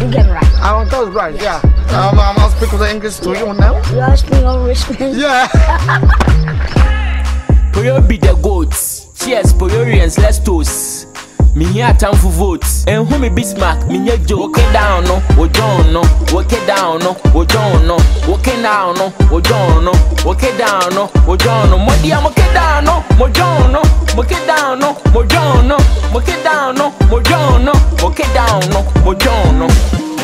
You get it right. I want those right, yeah. I'll speak with the English to you now. You ask me all respect. Yeah. Poyo be the goats. Cheers, Poyorians, let's toast. Me here time for votes. And who me Bismarck, me here joke. Walk it down, no, oh John, no. Walk it down, no, oh John, no. Walk it down, no, oh John, no. Walk it down, no, oh John, no. Mo dia walk it down, no, mo John, no. Walk it down, no, mo John, no. Walk it down, no, mo John, no. Walk it down, no, mo John, no.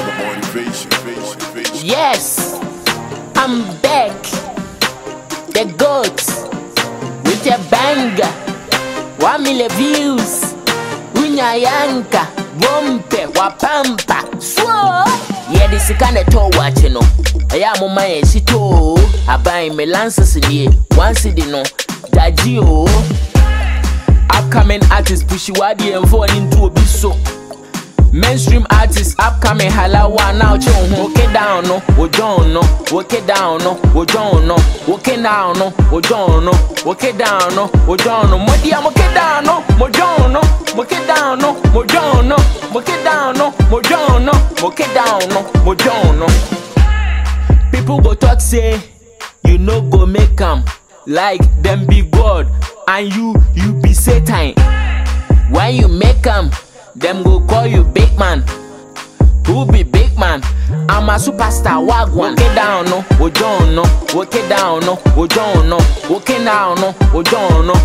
Yes, I'm back. The goats with a banger. 1 million views. Unya yanka, bompe, wapampa, swo. Yeah, this is kind of toe watching, no. I am on my sito. I buy me lances in here. Once it no, Dajio. Upcoming artists, pushy wadi and fall into a biso. Mainstream artists, upcoming halawa now chon. Walk it down, no, oh John, no. Walk it down, no, oh John, no. Walk it down, no, oh John, no. Walk it down, no, oh John, no. Modia, walk it down, no, mo John, no. Walk it down, no, mo John, no. Walk it down, no, mo John, no. Walk it down, no, mo John, no. People go talk say, you no go make 'em like them be God, and you be Satan. When you make 'em, them go call you big man. Who be big man? I'm a superstar, wag one. Walk it down, no, oh John, no. Walk it down, no, oh John, no. Walk it down, no, oh John, no.